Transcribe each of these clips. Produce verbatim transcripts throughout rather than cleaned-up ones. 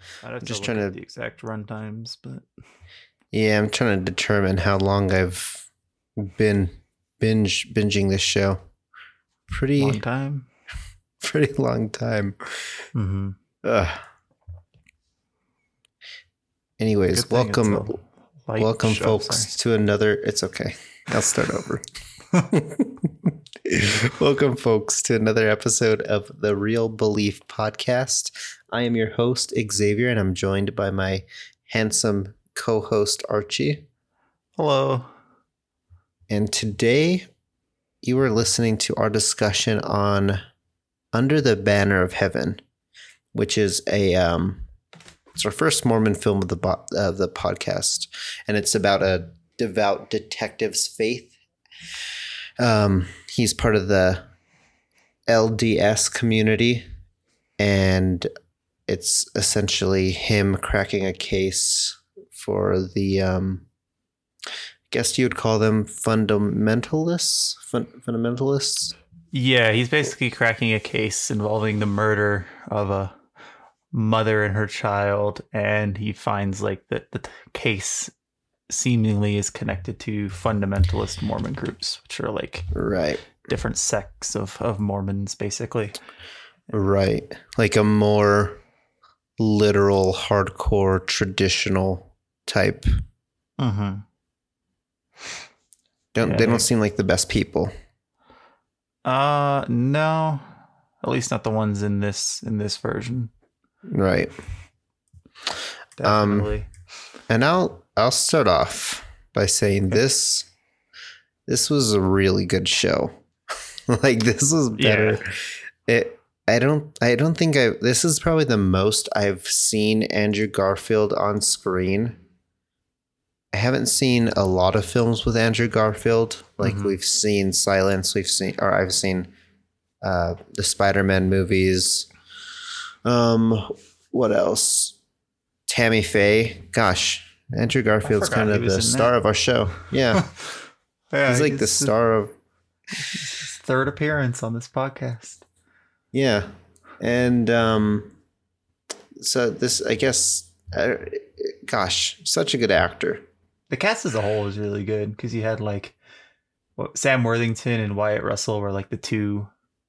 I'd have I'm to just look trying at to, the exact run times, but yeah, I'm trying to determine how long I've been binge binging this show. long Pretty, time. pretty long time. Mm-hmm. Ugh. Good Anyways, thing it's welcome, a light welcome, show. Oh, folks, to another. It's okay. I'll start over. Welcome, folks, to another episode of the Real Belief Podcast. I am your host, Xavier, and I'm joined by my handsome co-host, Archie. Hello. And today, you are listening to our discussion on Under the Banner of Heaven, which is a um, it's our first Mormon film of the bo- of the podcast, and it's about a devout detective's faith. Um, he's part of the L D S community, and it's essentially him cracking a case for the, um, I guess you would call them fundamentalists, Fun- fundamentalists. Yeah, he's basically cracking a case involving the murder of a mother and her child, and he finds like that the case seemingly is connected to fundamentalist Mormon groups, which are like Right. different sects of, of Mormons, basically. Right. Like a more literal, hardcore, traditional type. Mm-hmm. Don't Yeah, they they're- don't seem like the best people. Uh, no, at least not the ones in this in this version. Right. Definitely. Um, and I'll I'll start off by saying this this was a really good show. Like, this was better. Yeah. It I don't I don't think I this is probably the most I've seen Andrew Garfield on screen. I haven't seen a lot of films with Andrew Garfield. Like, Mhm. we've seen Silence, we've seen or I've seen uh the Spider-Man movies. Um what else? Tammy Faye. Gosh, Andrew Garfield's forgot kind he of was the in star that. of our show. Yeah. Yeah, He's like the his- star of his third appearance on this podcast. yeah. And um so this, I guess, uh, gosh, such a good actor. The cast as a whole is really good because you had like what, Sam Worthington and Wyatt Russell were like the two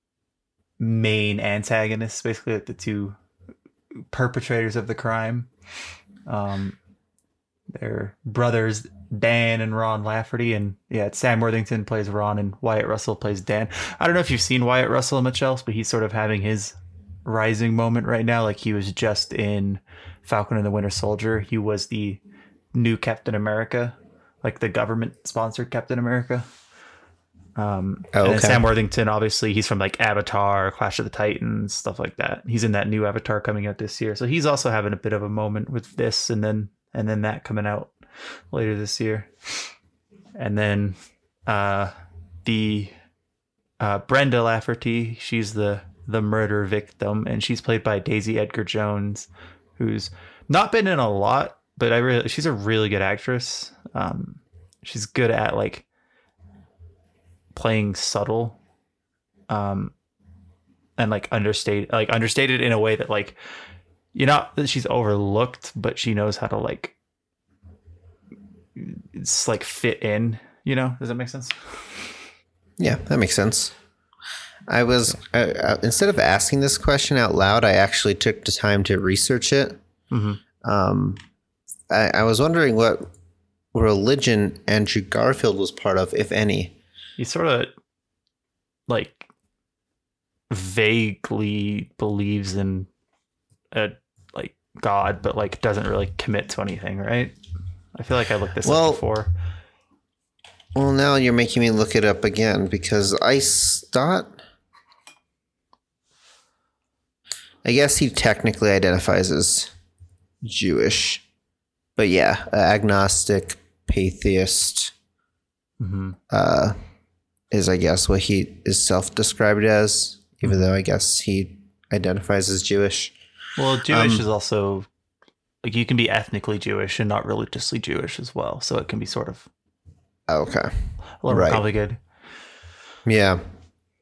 main antagonists, basically like the two perpetrators of the crime. Um, they're brothers Dan and Ron Lafferty, and yeah, it's Sam Worthington plays Ron and Wyatt Russell plays Dan. I don't know if you've seen Wyatt Russell much else, but he's sort of having his rising moment right now. Like, he was just in Falcon and the Winter Soldier. He was the new Captain America, like the government sponsored Captain America. Um, Oh, and then okay. Sam Worthington, obviously, he's from like Avatar, Clash of the Titans, stuff like that. He's in that new Avatar coming out this year, so he's also having a bit of a moment with this, and then and then that coming out later this year. And then uh, the uh, Brenda Lafferty, she's the the murder victim, and she's played by Daisy Edgar Jones, who's not been in a lot, but I really she's a really good actress. Um, she's good at like playing subtle, um, and like understated, like understated in a way that like you're not that she's overlooked, but she knows how to like it's like fit in. You know, does that make sense? Yeah, that makes sense. I was I, I, instead of asking this question out loud, I actually took the time to research it. Mm-hmm. Um, I, I was wondering what religion Andrew Garfield was part of, if any. He sort of like vaguely believes in a like God, but like doesn't really commit to anything, right? I feel like I looked this Well, up before. Well, now you're making me look it up again, because I s- thought. I guess he technically identifies as Jewish, but yeah, uh, agnostic, pantheist, Mm-hmm. uh, is I guess what he is self-described as, even Mhm. though I guess he identifies as Jewish. Well, Jewish Um, is also like you can be ethnically Jewish and not religiously Jewish as well, so it can be sort of Okay. a little Right. more complicated. Yeah.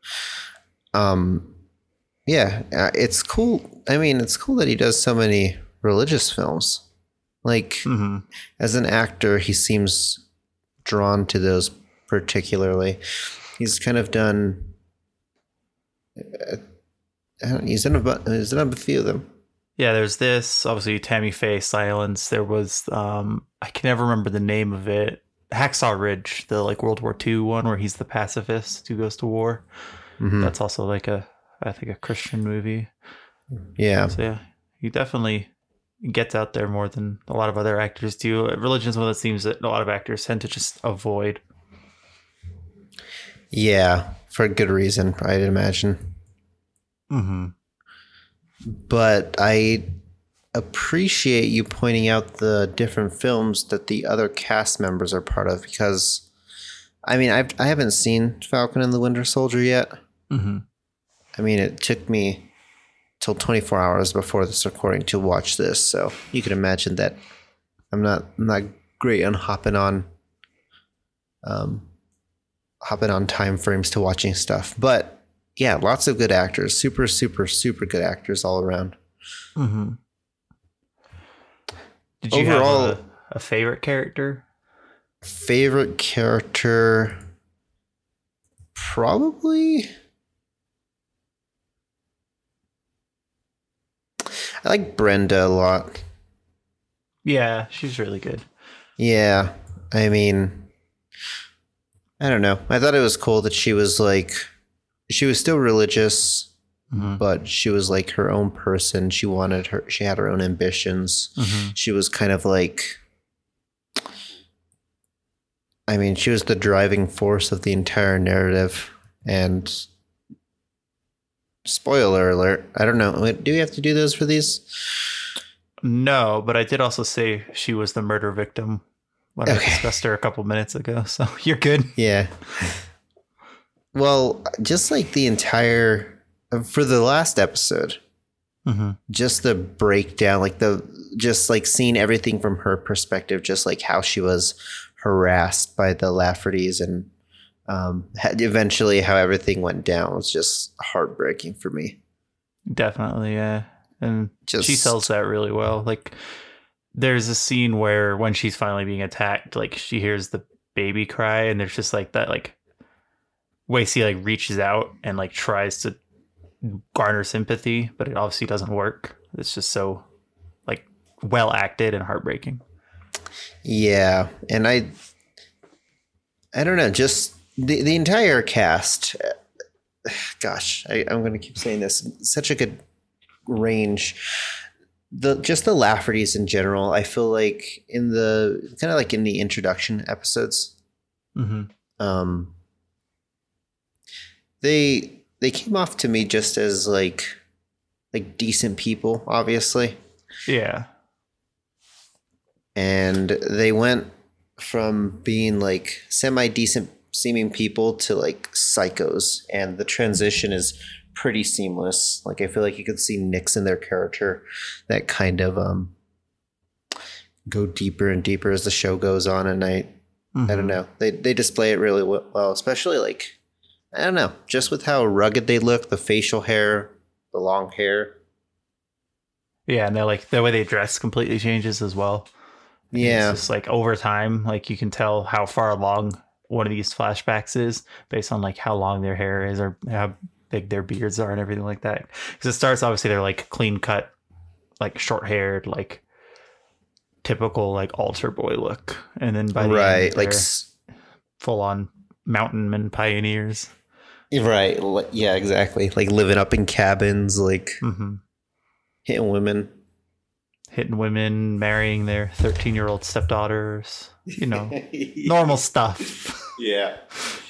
Um, yeah, uh, it's cool. I mean, it's cool that he does so many religious films. Like, Mm-hmm. as an actor, he seems drawn to those particularly. He's kind of done. Uh, I don't, he's done a, he's done a few of them. Yeah, there's this. Obviously, Tammy Faye, Silence. There was, um, I can never remember the name of it. Hacksaw Ridge, the like World War Two one where he's the pacifist who goes to war. Mm-hmm. That's also like a, I think, a Christian movie. Yeah. So yeah, he definitely gets out there more than a lot of other actors do. Religion is one of those themes that a lot of actors tend to just avoid. Yeah, for a good reason, I'd imagine. Mm-hmm. But I appreciate you pointing out the different films that the other cast members are part of, because I mean, I've, I haven't seen Falcon and the Winter Soldier yet. Mm-hmm. I mean, it took me till twenty-four hours before this recording to watch this, so you can imagine that I'm not I'm not great on hopping on um hopping on time frames to watching stuff. But yeah, lots of good actors, super super super good actors all around. Mm-hmm. Did you Overall, have a, a favorite character? Favorite character, probably. I like Brenda a lot. Yeah, she's really good. Yeah, I mean, I don't know. I thought it was cool that she was like, she was still religious, mm-hmm. but she was like her own person. She wanted her, she had her own ambitions. Mm-hmm. She was kind of like, I mean, she was the driving force of the entire narrative. And spoiler alert, I don't know. Do we have to do those for these? No, but I did also say she was the murder victim when okay. I discussed her a couple minutes ago. So you're good. Yeah. Well, just like the entire, for the last episode, mm-hmm. just the breakdown, like the, just like seeing everything from her perspective, just like how she was harassed by the Laffertys and um, eventually how everything went down was just heartbreaking for me. Definitely, yeah. And just, she sells that really well. Like, there's a scene where when she's finally being attacked, like she hears the baby cry, and there's just like that, like Wasey like reaches out and like tries to garner sympathy, but it obviously doesn't work. It's just so like well acted and heartbreaking. Yeah, and I, I don't know, just the the entire cast. Gosh, I, I'm going to keep saying this. Such a good range. The just the Laffertys in general. I feel like in the kind of like in the introduction episodes, mm-hmm. um, they they came off to me just as like like decent people, obviously. Yeah. And they went from being like semi-decent seeming people to like psychos, and the transition is pretty seamless. Like I feel like you could see Nix in their character that kind of um go deeper and deeper as the show goes on, and I mm-hmm. I don't know, they they display it really well, especially like I don't know, just with how rugged they look, the facial hair, the long hair. Yeah, and they're like the way they dress completely changes as well. Yeah, it's just like over time, like you can tell how far along one of these flashbacks is based on like how long their hair is or how big their beards are and everything like that. Because it starts obviously they're like clean cut, like short haired, like typical like altar boy look, and then by the right, end, like full on mountain men pioneers. Right. Yeah. Exactly. Like living up in cabins, like mm-hmm. hitting women. Hitting women, marrying their thirteen-year-old stepdaughters, you know, normal stuff. Yeah.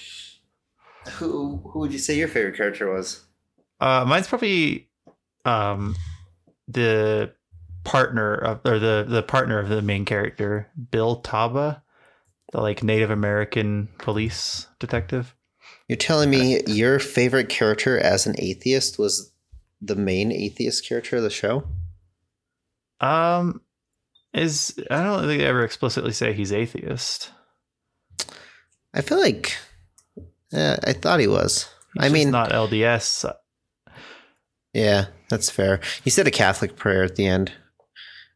Who who would you say your favorite character was? Uh, mine's probably um, the partner of, or the the partner of the main character, Bill Taba, the like Native American police detective. You're telling me your favorite character as an atheist was the main atheist character of the show? Um, is I don't think they ever explicitly say he's atheist. I feel like uh, I thought he was. He's I mean, not L D S. Yeah, that's fair. He said a Catholic prayer at the end.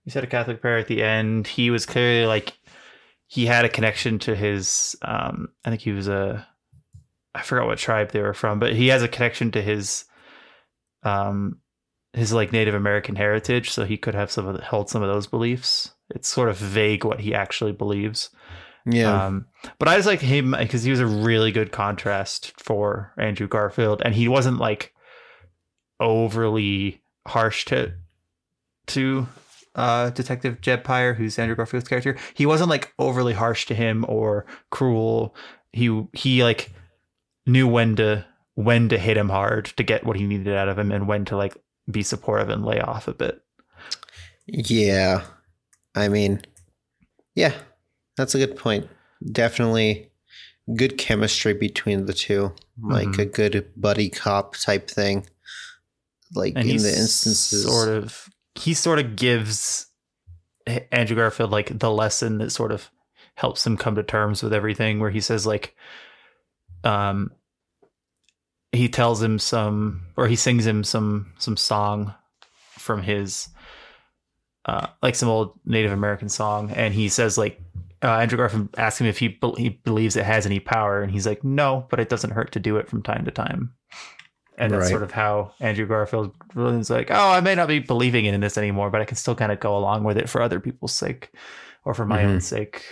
he said a Catholic prayer at the end. He was clearly like he had a connection to his. Um, I think he was a. I forgot what tribe they were from, but he has a connection to his. Um, his like Native American heritage, so he could have some of the, held some of those beliefs. It's sort of vague what he actually believes. Yeah. Um, but I just like him because he was a really good contrast for Andrew Garfield, and he wasn't like overly harsh to to uh, Detective Jed Pyre, who's Andrew Garfield's character. He wasn't like overly harsh to him or cruel. He he like knew when to when to hit him hard to get what he needed out of him, and when to like be supportive and lay off a bit. Yeah. I mean, yeah, that's a good point. Definitely good chemistry between the two, like mm-hmm. a good buddy cop type thing. Like and in the instances, sort of, he sort of gives Andrew Garfield like the lesson that sort of helps him come to terms with everything, where he says like, um, he tells him some, or he sings him some some song from his, uh, like some old Native American song, and he says like, uh, Andrew Garfield asks him if he be- he believes it has any power, and he's like, no, but it doesn't hurt to do it from time to time. And that's right. Sort of how Andrew Garfield is like, oh, I may not be believing in this anymore, but I can still kind of go along with it for other people's sake, or for my mm-hmm. own sake.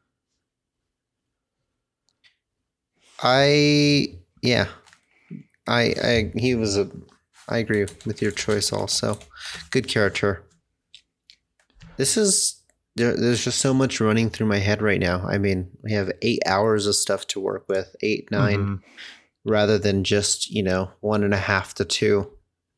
I yeah. I, I he was a I agree with your choice also. Good character. This is there, there's just so much running through my head right now. I mean, we have eight hours of stuff to work with, eight, nine, mm-hmm. rather than just, you know, one and a half to two.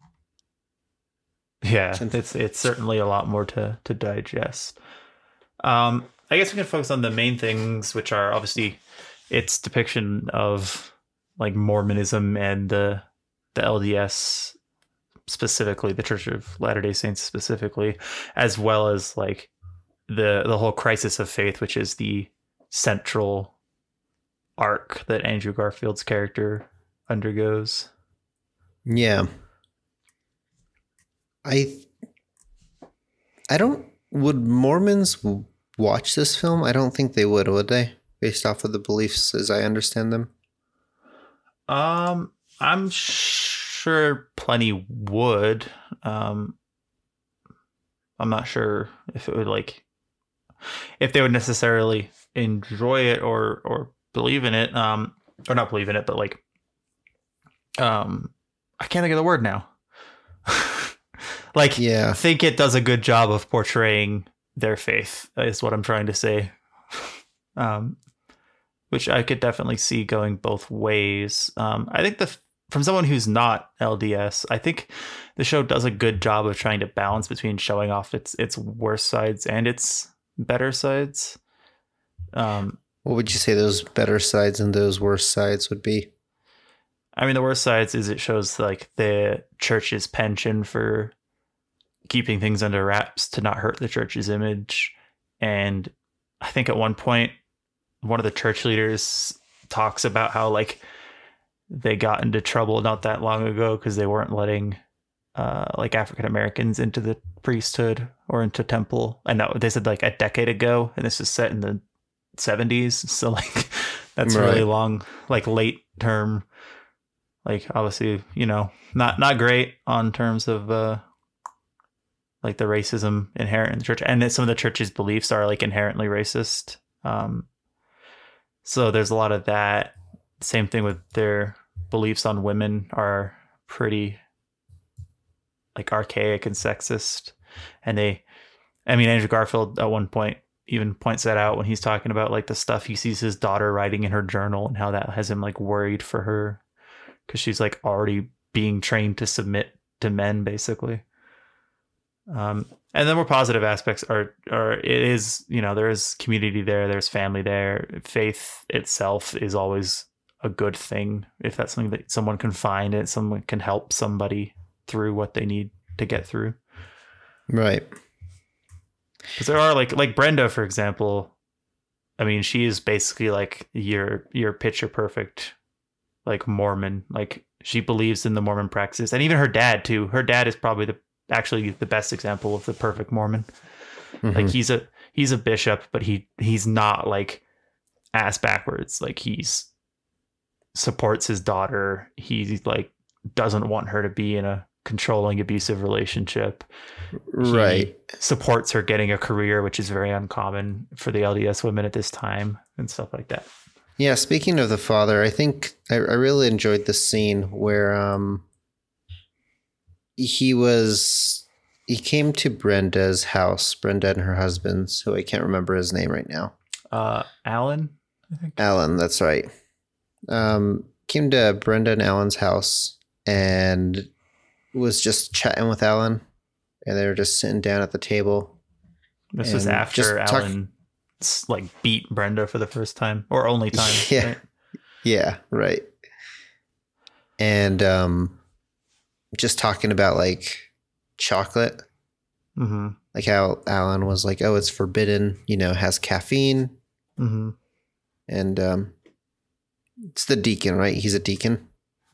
Yeah, it's it's certainly a lot more to to digest. Um, I guess we can focus on the main things, which are obviously its depiction of like Mormonism and the the L D S specifically, the Church of Latter-day Saints specifically, as well as like the the whole crisis of faith, which is the central arc that Andrew Garfield's character undergoes. Yeah. I I don't would Mormons watch this film? I don't think they would, would they? Based off of the beliefs as I understand them. Um, I'm sure plenty would. Um, I'm not sure if it would like, if they would necessarily enjoy it or or believe in it. Um, or not believe in it, but like, um, I can't think of the word now. Like, yeah, think it does a good job of portraying their faith is what I'm trying to say. Um. Which I could definitely see going both ways. Um, I think the from someone who's not L D S, I think the show does a good job of trying to balance between showing off its its worst sides and its better sides. Um, what would you say those better sides and those worst sides would be? I mean, the worst sides is it shows like the church's penchant for keeping things under wraps to not hurt the church's image. And I think at one point, one of the church leaders talks about how like they got into trouble not that long ago because they weren't letting uh, like African Americans into the priesthood or into temple. And that, they said like a decade ago, and this is set in the seventies. So like that's right. Really long, like late term, like obviously, you know, not, not great on terms of uh, like the racism inherent in the church. And that some of the church's beliefs are like inherently racist. Um, So there's a lot of that. Same thing with their beliefs on women are pretty like archaic and sexist. And they, I mean, Andrew Garfield at one point even points that out when he's talking about like the stuff he sees his daughter writing in her journal and how that has him like worried for her because she's like already being trained to submit to men basically. Um, and the more positive aspects are, are it is, you know, there is community there, there's family there. Faith itself is always a good thing. If that's something that someone can find it, someone can help somebody through what they need to get through. Right. Because there are like, like Brenda, for example, I mean, she is basically like your, your picture perfect, like Mormon, like she believes in the Mormon practices, and even her dad too. Her dad is probably the actually the best example of the perfect Mormon. Mhm. Like he's a he's a bishop, but he he's not like ass backwards. Like he's supports his daughter. He like doesn't want her to be in a controlling, abusive relationship. Right. He supports her getting a career, which is very uncommon for the L D S women at this time and stuff like that. Yeah, speaking of the father, I think I, I really enjoyed the scene where um he was he came to Brenda's house, Brenda and her husband's, who I can't remember his name right now. Uh, Alan, I think. Alan, that's right. Um, came to Brenda and Alan's house and was just chatting with Alan, and they were just sitting down at the table. This is and after just talk- Alan s- like beat Brenda for the first time or only time. Yeah. Right? Yeah, right. And um, just talking about like chocolate, Mm-hmm. like how Alan was like, "Oh, it's forbidden," you know, has caffeine, Mm-hmm. and um, it's the deacon, right? He's a deacon,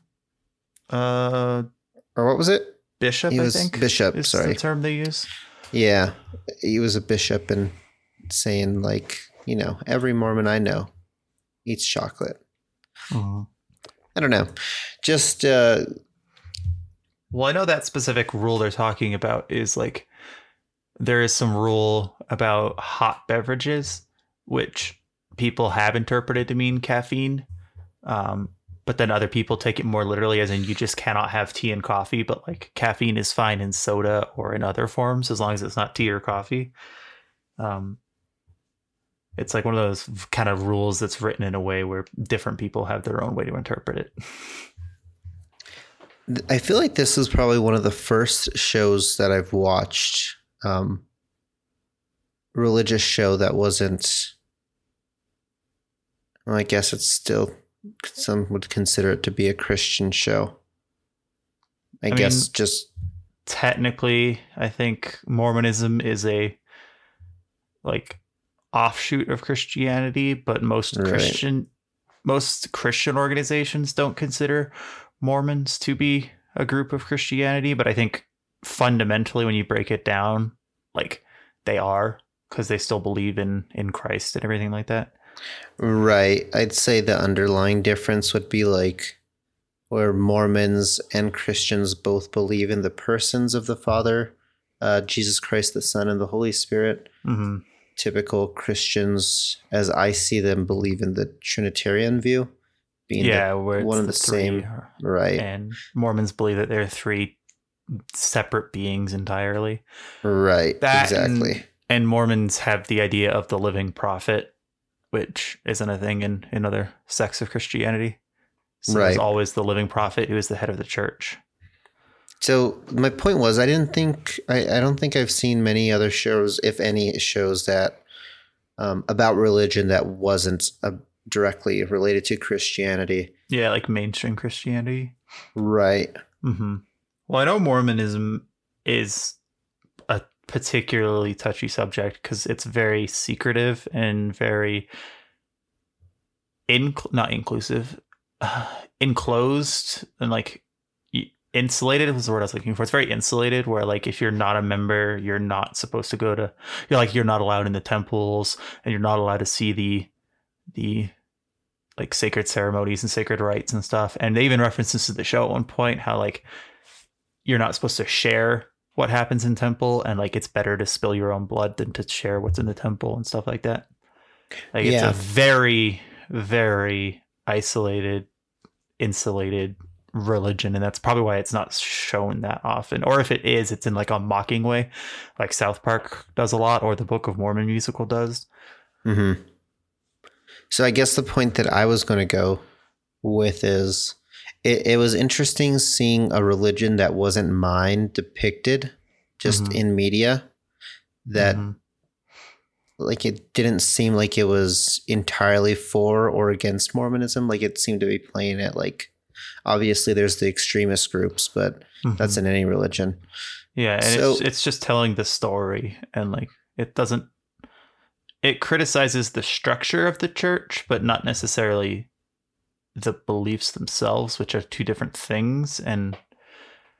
Uh, or what was it? bishop, He I was think. bishop, is sorry. the term they use. Yeah, he was a bishop, and saying like, you know, every Mormon I know eats chocolate. Mm-hmm. I don't know, just uh, Well, I know that specific rule they're talking about is like there is some rule about hot beverages, which people have interpreted to mean caffeine. Um, but then other people take it more literally, as in you just cannot have tea and coffee, but like caffeine is fine in soda or in other forms as long as it's not tea or coffee. Um, it's like one of those kind of rules that's written in a way where different people have their own way to interpret it. I feel like this is probably one of the first shows that I've watched, um, religious show that wasn't, well, I guess it's still, some would consider it to be a Christian show. I, I guess mean, just, technically, I think Mormonism is a like offshoot of Christianity, but most Right. Christian most Christian organizations don't consider Mormons to be a group of Christianity, but I think fundamentally when you break it down, like they are, because they still believe in in Christ and everything like that. right. I'd say the underlying difference would be like where Mormons and Christians both believe in the persons of the Father, uh, Jesus Christ, the Son, and the Holy Spirit. Mm-hmm. Typical Christians, as I see them, believe in the Trinitarian view, being Yeah, the, where it's one of the the three, same, right? and Mormons believe that they're three separate beings entirely. Right, That exactly. And, and Mormons have the idea of the living prophet, which isn't a thing in, in other sects of Christianity. So Right. there's always the living prophet who is the head of the church. So my point was, I didn't think, I, I don't think I've seen many other shows, if any, shows that um, about religion that wasn't uh, directly related to Christianity. Yeah, like mainstream Christianity. Right. Mm-hmm. Well, I know Mormonism is a particularly touchy subject because it's very secretive and very in not inclusive, uh, enclosed and like insulated was the word I was looking for. It's very insulated where like if you're not a member, you're not supposed to go to, you're like, you're not allowed in the temples and you're not allowed to see the, the like sacred ceremonies and sacred rites and stuff. And they even referenced this to the show at one point, how like you're not supposed to share what happens in temple and like it's better to spill your own blood than to share what's in the temple and stuff like that. Like Yeah. it's a very, very isolated, insulated religion, and that's probably why it's not shown that often, or if it is, it's in like a mocking way like South Park does a lot, or the Book of Mormon musical does. Mm-hmm. So I guess the point that I was going to go with is it, it was interesting seeing a religion that wasn't mine depicted just Mhm. in media, that Mhm. like it didn't seem like it was entirely for or against Mormonism. Like it seemed to be playing it like, obviously there's the extremist groups, but Mhm. that's in any religion. Yeah, and So- it's it's just telling the story, and like it doesn't it criticizes the structure of the church, but not necessarily the beliefs themselves, which are two different things. And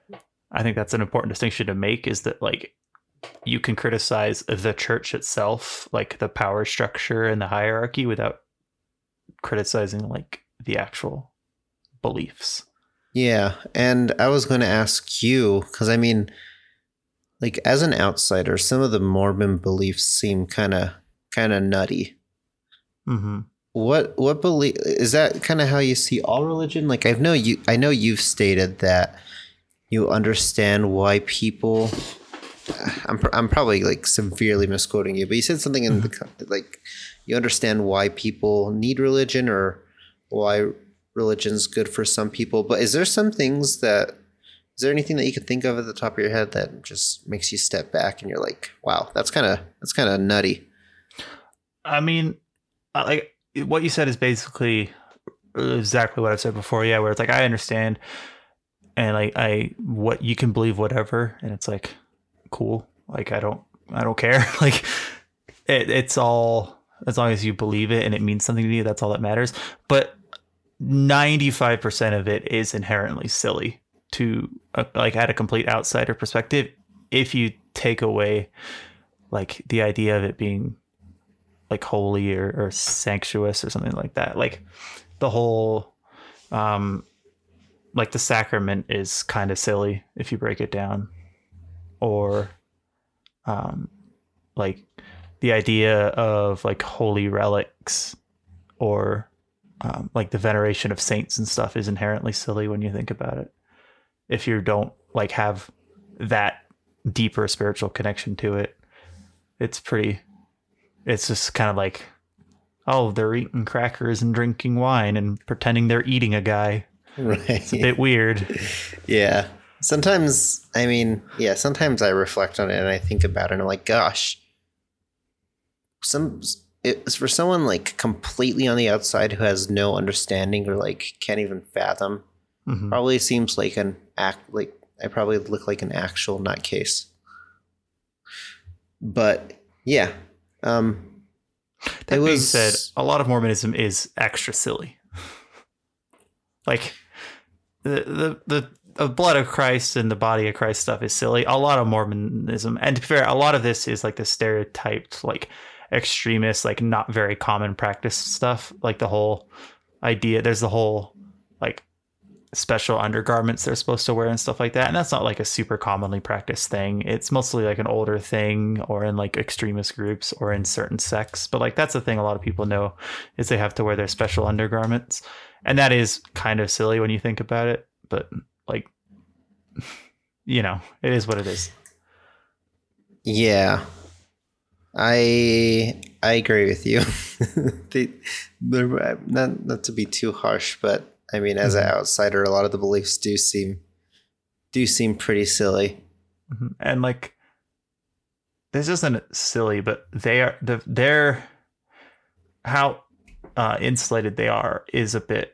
I think that's an important distinction to make, is that like you can criticize the church itself, like the power structure and the hierarchy, without criticizing like the actual beliefs. Yeah. And I was going to ask you, because I mean, like as an outsider, some of the Mormon beliefs seem kind of kind of nutty. Mm-hmm. What what belief is that? Kind of how you see all religion? Like I know you, I know you've stated that you understand why people. I'm I'm probably like severely misquoting you, but you said something in the like you understand why people need religion or why religion's good for some people. But is there some things that is there anything that you can think of at the top of your head that just makes you step back and you're like, wow, that's kind of that's kind of nutty? I mean, like what you said is basically exactly what I've said before. Yeah, where it's like I understand, and like I what you can believe whatever, and it's like cool. Like I don't I don't care. Like it, it's all as long as you believe it and it means something to you. That's all that matters. But ninety-five percent of it is inherently silly to uh, like at a complete outsider perspective. If you take away like the idea of it being like holy or, or sanctuous or something like that, like the whole um like the sacrament is kind of silly if you break it down, or um like the idea of like holy relics or um, like the veneration of saints and stuff is inherently silly when you think about it, if you don't like have that deeper spiritual connection to it. It's pretty it's just kind of like, oh, they're eating crackers and drinking wine and pretending they're eating a guy. Right. It's a bit weird. Yeah. Sometimes, I mean, yeah, sometimes I reflect on it and I think about it and I'm like, gosh, some it's for someone like completely on the outside who has no understanding or like can't even fathom. Mm-hmm. Probably seems like an act, like I probably look like an actual nutcase. But yeah. Um, that being was, said, a lot of Mormonism is extra silly. Like the, the, the blood of Christ and the body of Christ stuff is silly. A lot of Mormonism, and to be fair, a lot of this is like the stereotyped, like extremist, like not very common practice stuff. Like the whole idea, there's the whole like special undergarments they're supposed to wear and stuff like that, and that's not like a super commonly practiced thing. It's mostly like an older thing, or in like extremist groups, or in certain sects. But like that's the thing a lot of people know, is they have to wear their special undergarments, and that is kind of silly when you think about it. But like, you know, it is what it is. Yeah, I I agree with you. they, they're not not to be too harsh, but I mean, as mm-hmm. an outsider, a lot of the beliefs do seem do seem pretty silly. Mm-hmm. And like, this isn't silly, but they are the they're how uh, insulated they are is a bit.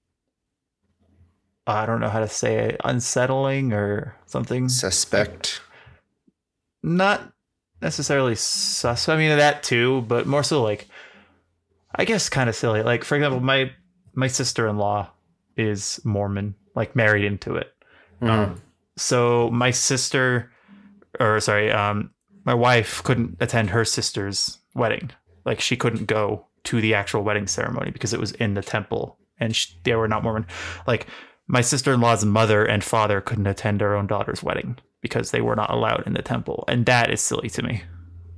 Uh, I don't know how to say it, unsettling or something. Suspect. Not necessarily sus. I mean that too, but more so like, I guess kind of silly. Like for example, my my sister-in-law is Mormon, like married into it. Mm. Um, so my sister, or sorry, um, my wife couldn't attend her sister's wedding. Like she couldn't go to the actual wedding ceremony because it was in the temple, and she, they were not Mormon. Like my sister-in-law's mother and father couldn't attend their own daughter's wedding because they were not allowed in the temple, and that is silly to me.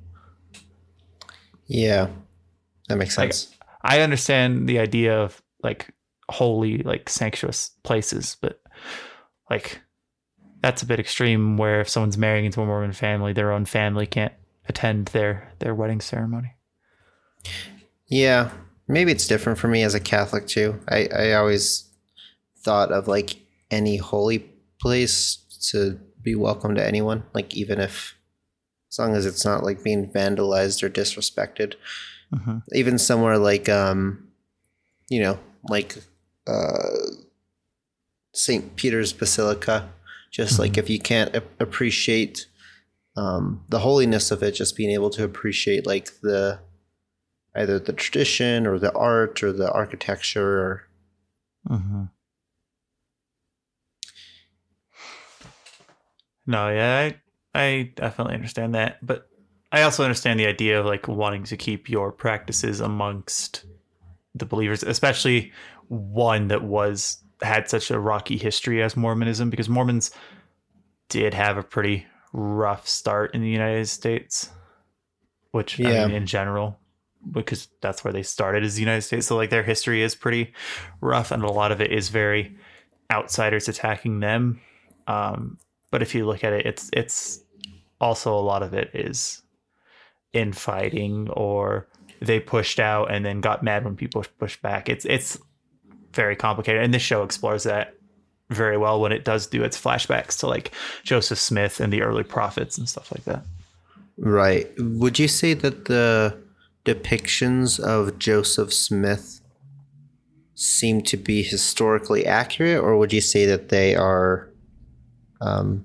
Yeah, that makes sense. Like, I understand the idea of like holy, like sanctuous places, but like that's a bit extreme, where if someone's marrying into a Mormon family, their own family can't attend their their wedding ceremony. Yeah, maybe it's different for me as a Catholic too. I, I always thought of like any holy place to be welcome to anyone, like even if, as long as it's not like being vandalized or disrespected. Mm-hmm. Even somewhere like, um, you know, like uh, Saint Peter's Basilica, just mm-hmm. like if you can't a- appreciate um, the holiness of it, just being able to appreciate like the either the tradition or the art or the architecture. Or... Mm-hmm. No, yeah, I, I definitely understand that. But I also understand the idea of like wanting to keep your practices amongst the believers, especially one that was had such a rocky history as Mormonism, because Mormons did have a pretty rough start in the United States, which Yeah. I mean in general, because that's where they started is the United States. So like their history is pretty rough, and a lot of it is very outsiders attacking them. Um, but if you look at it, it's it's also a lot of it is infighting, or they pushed out and then got mad when people pushed back. It's it's very complicated, and this show explores that very well when it does do its flashbacks to like Joseph Smith and the early prophets and stuff like that. Right. Would you say that the depictions of Joseph Smith seem to be historically accurate, or would you say that they are um,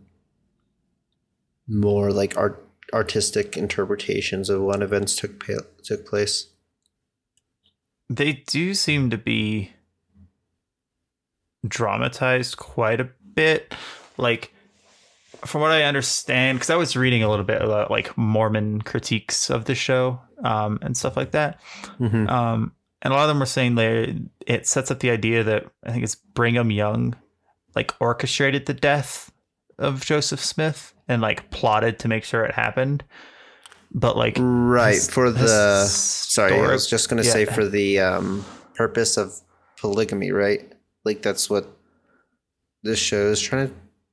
more like art artistic interpretations of when events took pa- took place? They do seem to be dramatized quite a bit. Like, from what I understand, because I was reading a little bit about like Mormon critiques of the show um, and stuff like that. Mm-hmm. Um, and a lot of them were saying they it sets up the idea that I think it's Brigham Young like orchestrated the death of Joseph Smith and like plotted to make sure it happened. But like right his, for the his sorry, I story- was just going to yeah. say for the um, purpose of polygamy, right? Like that's what this show is trying to.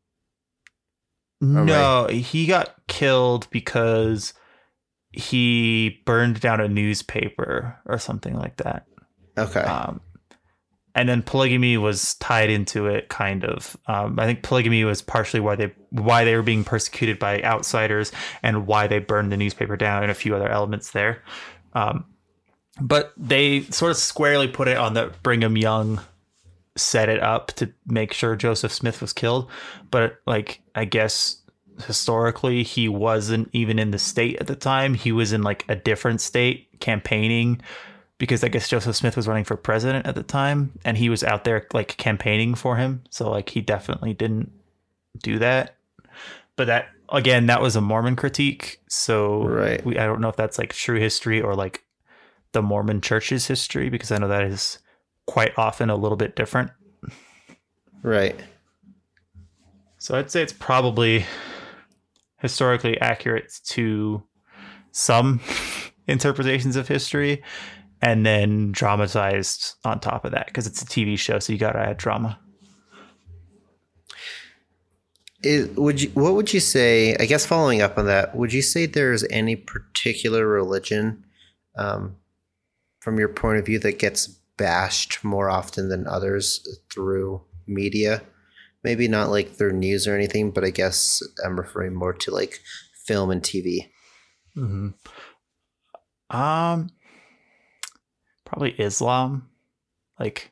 No, he got killed because he burned down a newspaper or something like that. Okay. Um, and then polygamy was tied into it, kind of. Um, I think polygamy was partially why they why they were being persecuted by outsiders and why they burned the newspaper down, and a few other elements there. Um, but they sort of squarely put it on that Brigham Young set it up to make sure Joseph Smith was killed. But like, I guess historically he wasn't even in the state at the time. He was in like a different state campaigning, because I guess Joseph Smith was running for president at the time, and he was out there like campaigning for him. So like he definitely didn't do that. But that, again, that was a Mormon critique. So right. we, I don't know if that's like true history or like the Mormon church's history, because I know that is quite often a little bit different. Right. So I'd say it's probably historically accurate to some interpretations of history, and then dramatized on top of that, because it's a T V show, so you gotta add drama. It, would you, what would you say, I guess following up on that, would you say there's any particular religion um, from your point of view that gets bashed more often than others through media? Maybe not like through news or anything, but I guess I'm referring more to like film and T V. Mm-hmm. Um, probably Islam. Like,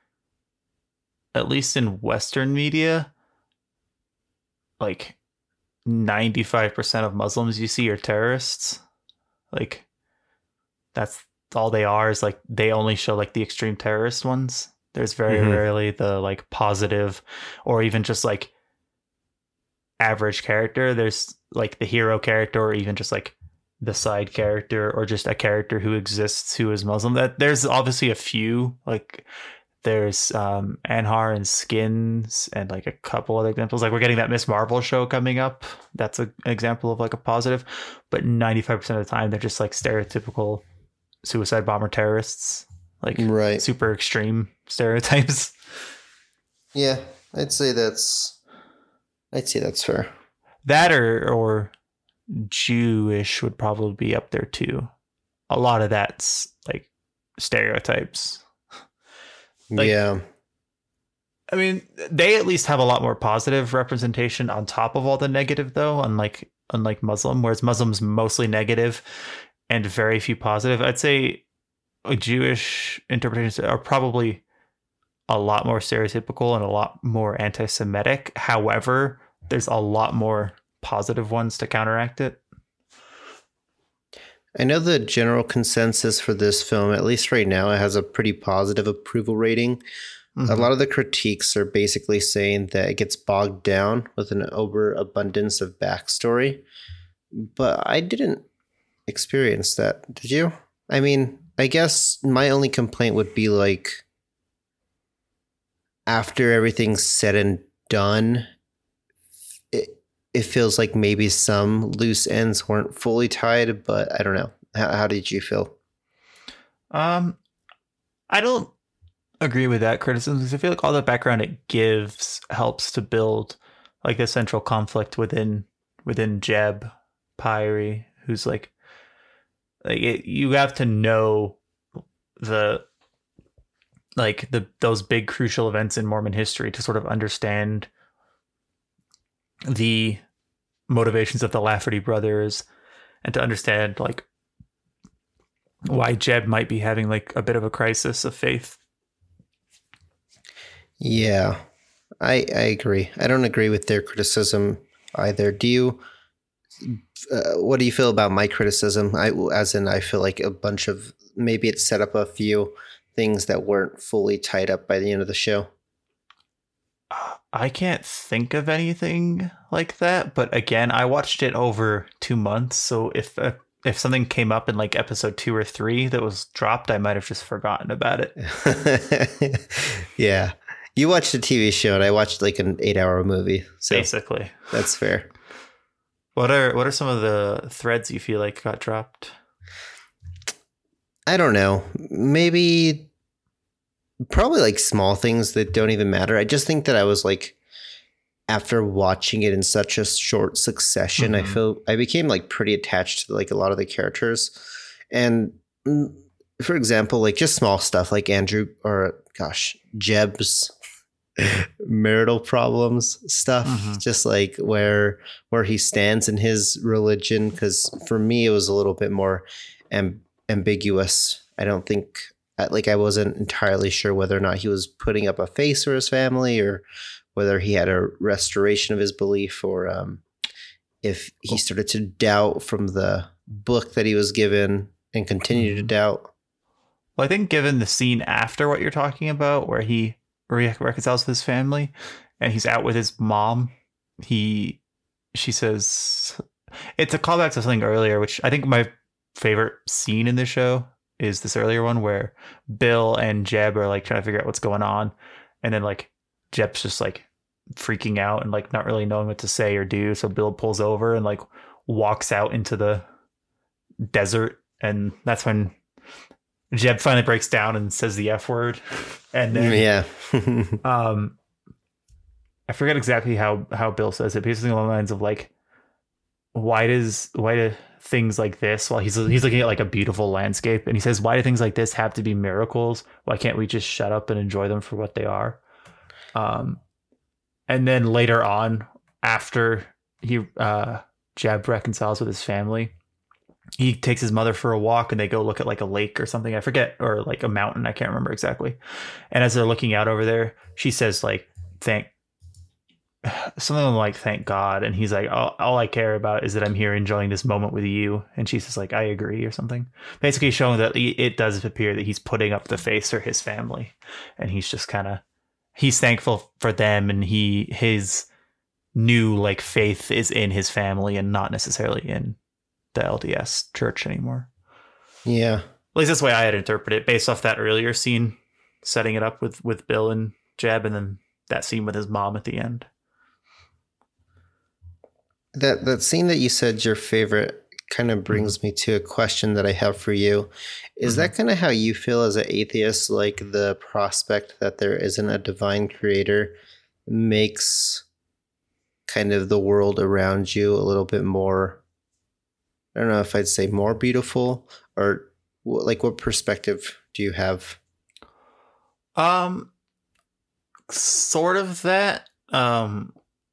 at least in Western media, like ninety-five percent of Muslims you see are terrorists. Like, that's all they are, is like they only show like the extreme terrorist ones. There's very mm-hmm. rarely the like positive or even just like average character. There's like the hero character, or even just like the side character, or just a character who exists who is Muslim. That there's obviously a few, like there's um Anhar and Skins and like a couple other examples. Like we're getting that Miss Marvel show coming up. That's a, an example of like a positive, but ninety-five percent of the time they're just like stereotypical suicide bomber terrorists, like right. super extreme stereotypes. Yeah, I'd say that's I'd say that's fair. That or or Jewish would probably be up there too. A lot of that's like stereotypes. Like, yeah. I mean, they at least have a lot more positive representation on top of all the negative, though, unlike unlike Muslim, whereas Muslim's mostly negative and very few positive. I'd say Jewish interpretations are probably a lot more stereotypical and a lot more anti-Semitic. However, there's a lot more positive ones to counteract it. I know the general consensus for this film, at least right now, it has a pretty positive approval rating. Mm-hmm. A lot of the critiques are basically saying that it gets bogged down with an overabundance of backstory. But I didn't experience that. Did you? I mean, I guess my only complaint would be like, after everything's said and done, it, it feels like maybe some loose ends weren't fully tied, but I don't know. How, how did you feel? Um, I don't agree with that criticism because I feel like all the background it gives helps to build like the central conflict within within Jeb Pyrie, who's like like it, you have to know the like the those big crucial events in Mormon history to sort of understand the motivations of the Lafferty brothers and to understand like why Jeb might be having like a bit of a crisis of faith. Yeah, I I agree. I don't agree with their criticism either. Do you? Uh, what do you feel about my criticism? I, as in, I feel like a bunch of maybe it set up a few things that weren't fully tied up by the end of the show. I can't think of anything like that, but again, I watched it over two months, so if uh, if something came up in like episode two or three that was dropped, I might have just forgotten about it. Yeah. You watched a T V show and I watched like an eight hour movie. So basically. That's fair. What are what are some of the threads you feel like got dropped? I don't know. Maybe probably like small things that don't even matter. I just think that I was like, after watching it in such a short succession, mm-hmm. I feel I became like pretty attached to like a lot of the characters. And for example, like just small stuff like Andrew or gosh, Jeb's marital problems stuff, mm-hmm. just like where where he stands in his religion. Because for me, it was a little bit more amb- ambiguous. I don't think like I wasn't entirely sure whether or not he was putting up a face for his family or whether he had a restoration of his belief or um, if he started to doubt from the book that he was given and continued mm-hmm. to doubt. Well, I think given the scene after what you're talking about, where he re- reconciles with his family and he's out with his mom, he, she says, it's a callback to something earlier, which I think my favorite scene in the show is this earlier one where Bill and Jeb are like trying to figure out what's going on. And then like Jeb's just like freaking out and like not really knowing what to say or do. So Bill pulls over and like walks out into the desert. And that's when Jeb finally breaks down and says the F word. And then, yeah, um, I forget exactly how, how Bill says it, but he's along the lines of like, why does, why do things like this, while he's, he's looking at like a beautiful landscape and he says, why do things like this have to be miracles? Why can't we just shut up and enjoy them for what they are? Um, and then later on, after he, uh, Jeb reconciles with his family, he takes his mother for a walk and they go look at like a lake or something. I forget, or like a mountain. I can't remember exactly. And as they're looking out over there, she says like, thank something like, thank God. And he's like, all, all I care about is that I'm here enjoying this moment with you. And she says like, I agree or something, basically showing that it does appear that he's putting up the face for his family. And he's just kind of, he's thankful for them. And he, his new like faith is in his family and not necessarily in the L D S church anymore. Yeah. At least that's the way I had interpreted it based off that earlier scene, setting it up with, with Bill and Jeb, and then that scene with his mom at the end. That that scene that you said your favorite kind of brings mm-hmm. me to a question that I have for you. Is mm-hmm. that kind of how you feel as an atheist? Like the prospect that there isn't a divine creator makes kind of the world around you a little bit more, I don't know if I'd say more beautiful, or like what perspective do you have? Um, sort of that. Um,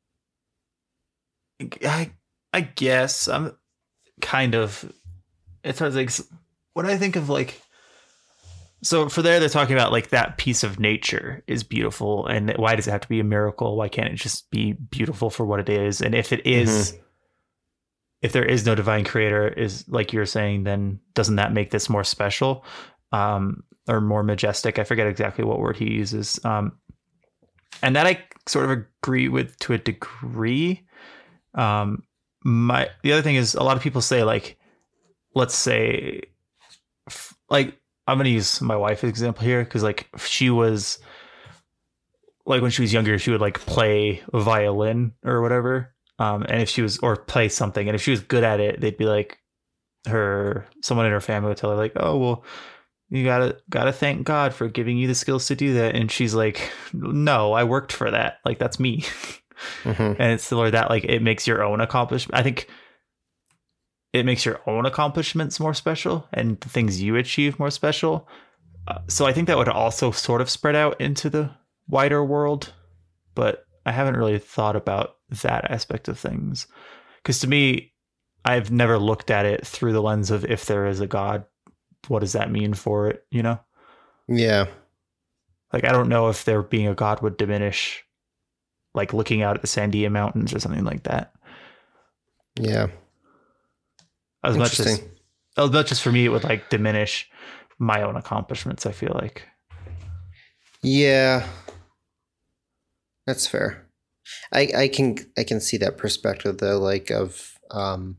I I guess I'm kind of. It's like when I think of like. So for there, they're talking about like that piece of nature is beautiful, and why does it have to be a miracle? Why can't it just be beautiful for what it is? And if it is. Mm-hmm. If there is no divine creator, is like you're saying, then doesn't that make this more special? Um, or more majestic. I forget exactly what word he uses. Um, and that I sort of agree with to a degree. Um, my the other thing is a lot of people say like, let's say, f- like I'm gonna use my wife as an example here because like she was like when she was younger, she would like play a violin or whatever. Um, and if she was or play something, and if she was good at it, they'd be like her someone in her family would tell her like, oh well, you gotta gotta thank God for giving you the skills to do that. And she's like, no, I worked for that. Like that's me. Mm-hmm. And it's similar that like it makes your own accomplishment. I think it makes your own accomplishments more special and the things you achieve more special. Uh, so I think that would also sort of spread out into the wider world, but I haven't really thought about that aspect of things. Because to me, I've never looked at it through the lens of if there is a God, what does that mean for it, you know? Yeah. Like, I don't know if there being a God would diminish, like, looking out at the Sandia Mountains or something like that. Yeah. As much as, as much as for me, it would, like, diminish my own accomplishments, I feel like. Yeah. That's fair. I, I can I can see that perspective, though, like, of... um.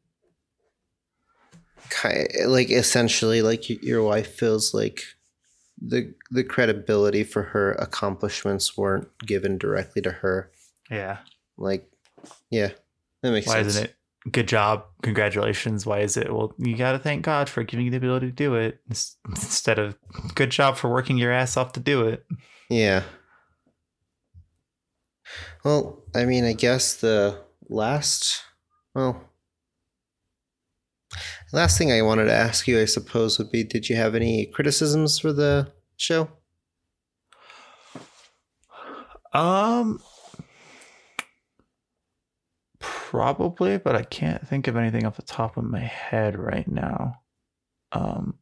Kind like essentially like your wife feels like the the credibility for her accomplishments weren't given directly to her. Yeah. Like, yeah, that makes Why sense. Why isn't it good job, congratulations? Why is it, well, you got to thank God for giving you the ability to do it instead of good job for working your ass off to do it? Yeah. Well, I mean, I guess the last, well, last thing I wanted to ask you, I suppose, would be, did you have any criticisms for the show? Um, probably, but I can't think of anything off the top of my head right now. Um,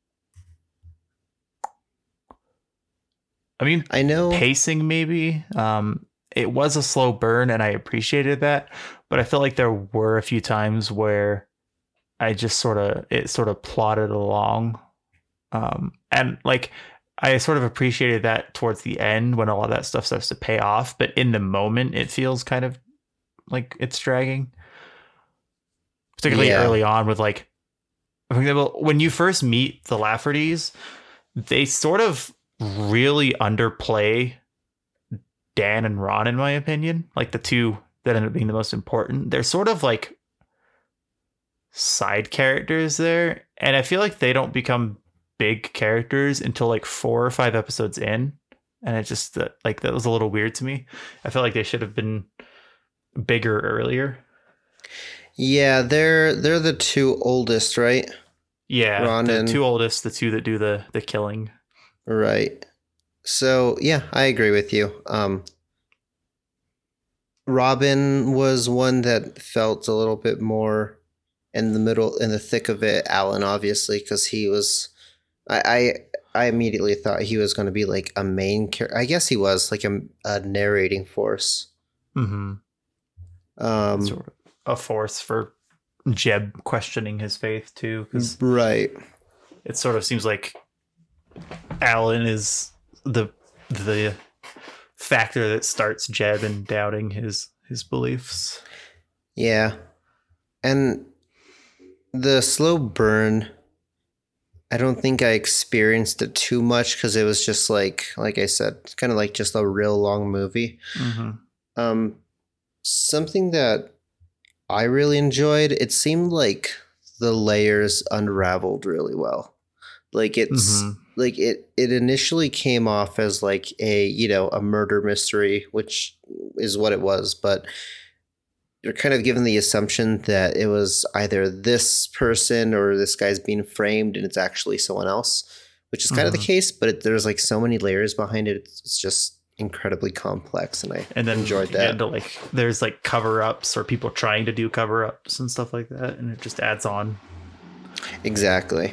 I mean, I know pacing maybe. Um, it was a slow burn, and I appreciated that, but I feel like there were a few times where I just sort of, it sort of plodded along. Um, and like, I sort of appreciated that towards the end when a lot of that stuff starts to pay off, but in the moment it feels kind of like it's dragging. Particularly yeah. early on with like, for example, when you first meet the Laffertys, they sort of really underplay Dan and Ron, in my opinion. Like the two that end up being the most important. They're sort of like side characters there, and I feel like they don't become big characters until like four or five episodes in, and it just uh, like that was a little weird to me. I feel like they should have been bigger earlier. Yeah, they're they're the two oldest, right? Yeah, Ron the and... two oldest, the two that do the the killing. Right. So yeah, I agree with you. Um, Robin was one that felt a little bit more in the middle, in the thick of it. Alan, obviously, because he was, I, I, I immediately thought he was going to be like a main character. I guess he was like a, a narrating force. Mm-hmm. Um, sort of a force for Jeb questioning his faith too, because right. It sort of seems like Alan is the the factor that starts Jeb in doubting his his beliefs. Yeah, and the slow burn, I don't think I experienced it too much because it was just like, like I said, it's kind of like just a real long movie. Mm-hmm. Um, something that I really enjoyed, it seemed like the layers unraveled really well. Like it's mm-hmm. like it, it initially came off as like a, you know, a murder mystery, which is what it was, but you're kind of given the assumption that it was either this person or this guy's being framed and it's actually someone else, which is kind mm-hmm. of the case, but it, there's like so many layers behind it. It's, it's just incredibly complex, and I and then enjoyed that. And like there's like cover-ups or people trying to do cover-ups and stuff like that, and it just adds on. Exactly.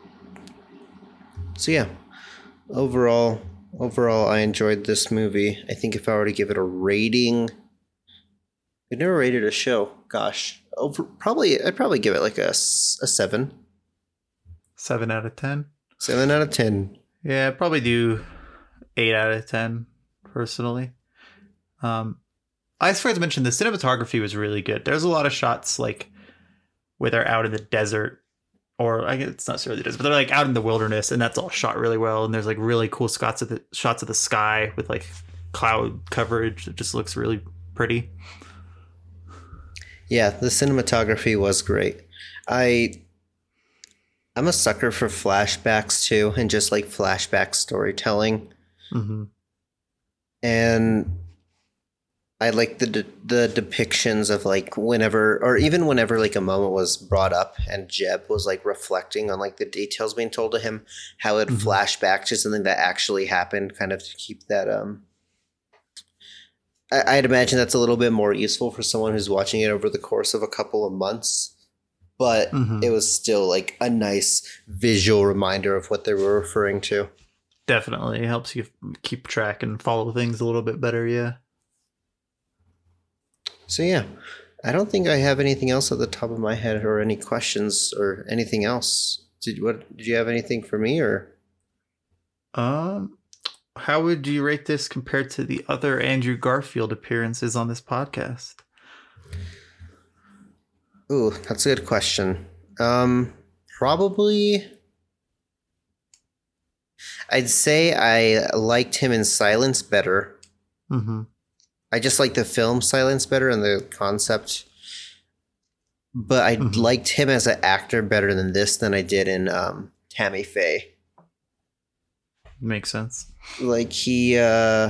So yeah, overall, overall, I enjoyed this movie. I think if I were to give it a rating, I've never rated a show. Gosh, over probably I'd probably give it like a, a seven. Seven out of ten. Seven out of ten. Yeah, I'd probably do eight out of ten personally. Um, I forgot to mention the cinematography was really good. There's a lot of shots like where they're out in the desert, or I guess it's not necessarily the desert, but they're like out in the wilderness, and that's all shot really well. And there's like really cool shots of the shots of the sky with like cloud coverage. It just looks really pretty. Yeah, the cinematography was great. I I'm a sucker for flashbacks too, and just like flashback storytelling. Mm-hmm. And I like the de- the depictions of like whenever, or even whenever like a moment was brought up and Jeb was like reflecting on like the details being told to him, how it Mhm. flash back to something that actually happened, kind of to keep that. Um, I- I'd imagine that's a little bit more useful for someone who's watching it over the course of a couple of months, but Mhm. it was still like a nice visual reminder of what they were referring to. Definitely it helps you keep track and follow things a little bit better. Yeah. So yeah, I don't think I have anything else at the top of my head, or any questions or anything else. Did what? Did you have anything for me, or? Um, how would you rate this compared to the other Andrew Garfield appearances on this podcast? Ooh, that's a good question. Um, probably. I'd say I liked him in Silence better. Mm-hmm. I just like the film Silence better and the concept. But I Mhm. liked him as an actor better than this than I did in um, Tammy Faye. Makes sense. Like he, uh,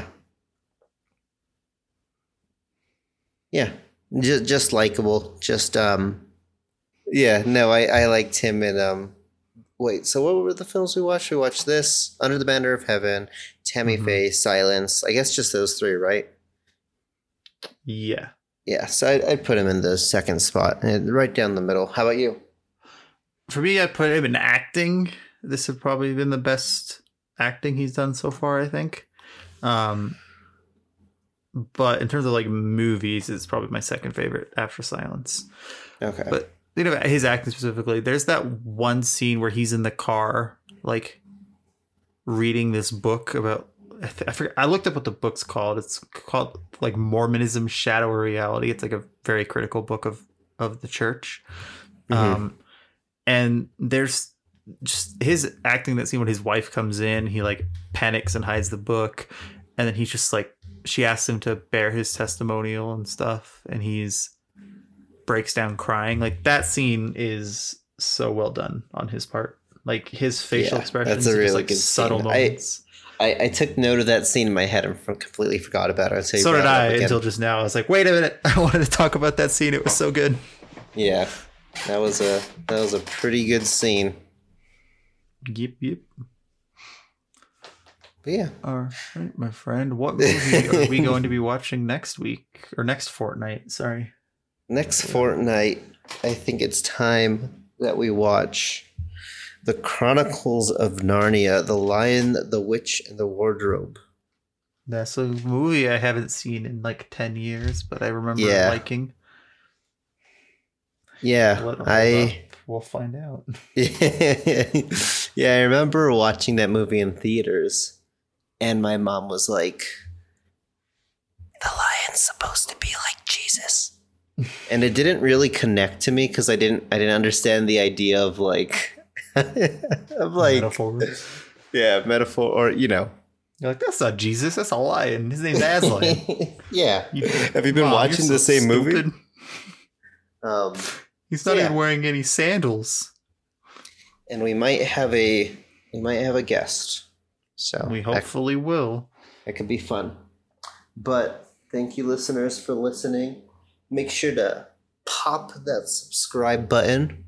yeah, just just likable. Just um, yeah. No, I I liked him in um. Wait, so what were the films we watched? We watched this, Under the Banner of Heaven, Tammy Mhm. Faye, Silence. I guess just those three, right? Yeah. Yeah, so I'd, I'd put him in the second spot, and right down the middle. How about you? For me, I put him in acting. This has probably been the best acting he's done so far, I think. Um, but in terms of like movies, it's probably my second favorite after Silence. Okay. But you know, his acting specifically, there's that one scene where he's in the car, like reading this book about. I, th- I forget. I looked up what the book's called. It's called like Mormonism: Shadow or Reality. It's like a very critical book of of the church. Mhm. Um, and there's just his acting that scene when his wife comes in, he like panics and hides the book, and then he's just like, she asks him to bear his testimonial and stuff, and he's breaks down crying. Like that scene is so well done on his part. Like his facial Yeah, expressions, that's a are just really like good subtle scene. I- moments. I, I took note of that scene in my head and f- completely forgot about it. So, you So did brought it up I again. until just now. I was like, wait a minute, I wanted to talk about that scene. It was so good. Yeah, that was a that was a pretty good scene. Yep, yep. But yeah, All right, my friend. What movie are we going to be watching next week or next fortnight? Sorry. next fortnight, I think it's time that we watch The Chronicles of Narnia: The Lion, the Witch, and the Wardrobe. That's a movie I haven't seen in like ten years, but I remember Yeah. liking. Yeah, Let- hold I up. We'll find out. yeah, I remember watching that movie in theaters, and my mom was like, "The lion's supposed to be like Jesus," and it didn't really connect to me because I didn't I didn't understand the idea of like of like Metaphors. yeah metaphor, or you know. You're like, that's not Jesus. That's a lion. His name's Aslan. Yeah. You- Have you been Mom, watching you're the so same movie? stupid. Um, He's not Yeah. even wearing any sandals. and we might have a we might have a guest, so We that- hopefully will. That could be fun. But thank you, listeners, for listening. Make sure to pop that subscribe button.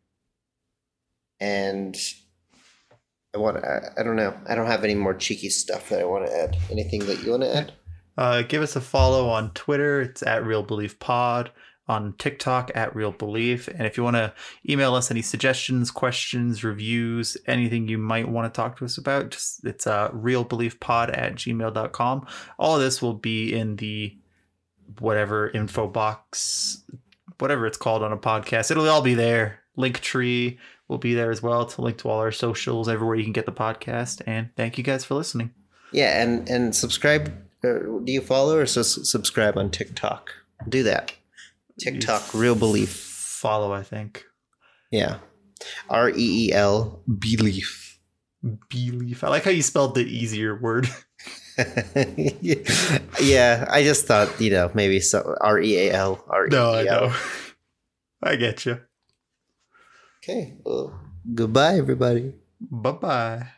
And I want to, I don't know. I don't have any more cheeky stuff that I want to add. Anything that you want to add? Uh, give us a follow on Twitter. It's at Real Belief Pod. On TikTok at Real Belief. And if you want to email us any suggestions, questions, reviews, anything you might want to talk to us about, just it's uh, realbeliefpod at gmail dot com. All of this will be in the whatever info box, whatever it's called on a podcast. It'll all be there. Linktree. will be there as well to link to all our socials, everywhere you can get the podcast. And thank you guys for listening. Yeah, and and subscribe. Uh, do you follow or just subscribe on TikTok? Do that. TikTok, Real Belief. Follow, I think. Yeah. R E E L, Belief. Belief. I like how you spelled the easier word. Yeah, I just thought, you know, maybe so R E A L, R E E L. No, I know. I get you. Okay. Well, goodbye, everybody. Bye-bye.